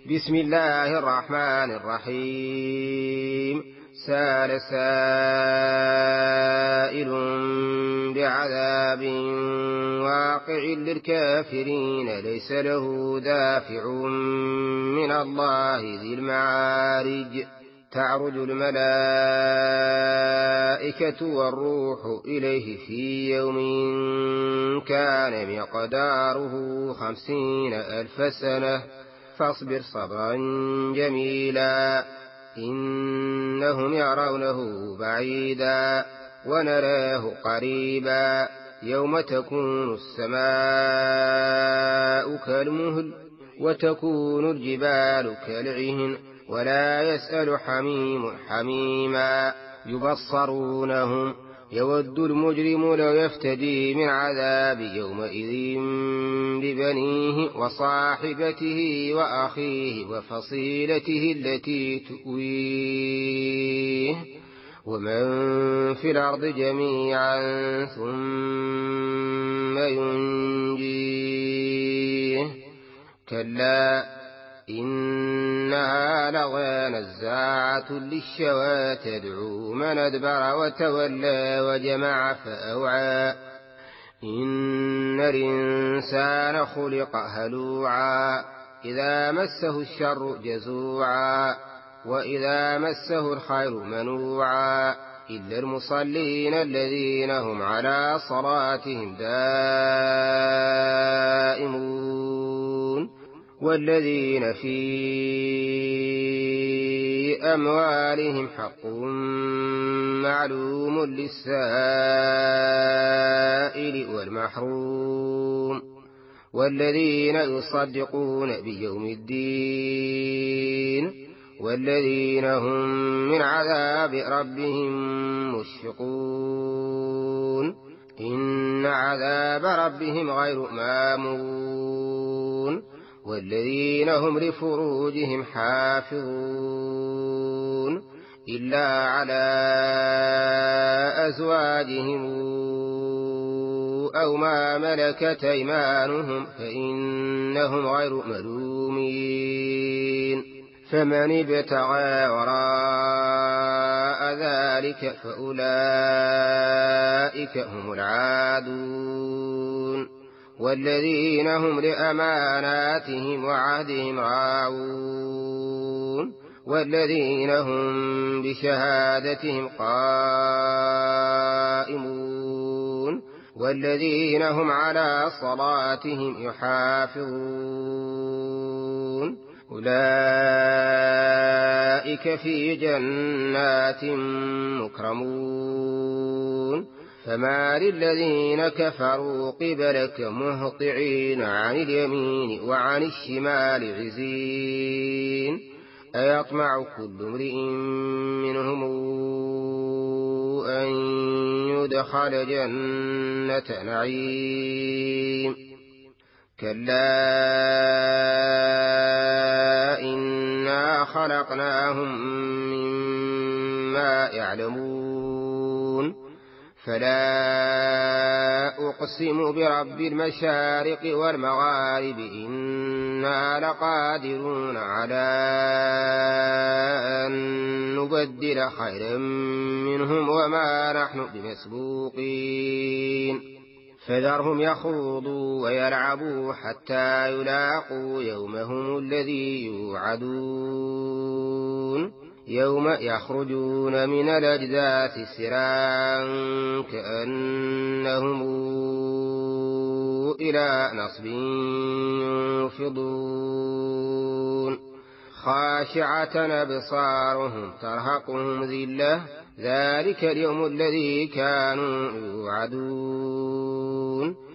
بسم الله الرحمن الرحيم. سأل سائل بعذاب واقع للكافرين ليس له دافع من الله ذي المعارج. تعرج الملائكة والروح إليه في يوم كان مقداره 50,000 سنة فاصبر صبرا جميلا إنهم يرونه بعيدا ونراه قريبا يوم تكون السماء كالمهل وتكون الجبال كالعهن ولا يسأل حميم حميما يبصرونهم يود المجرم لو يفتدي من عذاب يومئذ ببنيه وصاحبته وأخيه وفصيلته التي تؤويه ومن في الأرض جميعا ثم ينجيه كلا إنها لظى نزاعة للشوى تدعو من أدبر وتولى وجمع فأوعى إن الإنسان خلق هلوعا إذا مسه الشر جزوعا وإذا مسه الخير منوعا إلا المصلين الذين هم على صلاتهم دائمون والذين في أموالهم حق معلوم للسائل والمحروم والذين يصدقون بيوم الدين والذين هم من عذاب ربهم مشفقون إن عذاب ربهم غير مامون والذين هم لفروجهم حافظون إلا على أزواجهم أو ما ملكت أيمانهم فإنهم غير ملومين فمن ابتغى وراء ذلك فأولئك هم العادون والذين هم لأماناتهم وعهدهم راعون والذين هم بشهادتهم قائمون والذين هم على صلاتهم يحافظون أولئك في جنات مكرمون فما للذين كفروا قبلك مهطعين عن اليمين وعن الشمال عزين أيطمع كل امرئ منهم أن يدخل جنة نعيم كلا إنا خلقناهم مما يعلمون فلا أقسم برب المشارق والمغارب إنا لقادرون على أن نبدل خيرا منهم وما نحن بمسبوقين فذرهم يخوضوا ويلعبوا حتى يلاقوا يومهم الذي يوعدون يوم يخرجون من الأجداث سراعا كأنهم إلى نصب يوفضون خاشعة أبصارهم ترهقهم ذلة ذلك اليوم الذي كانوا يوعدون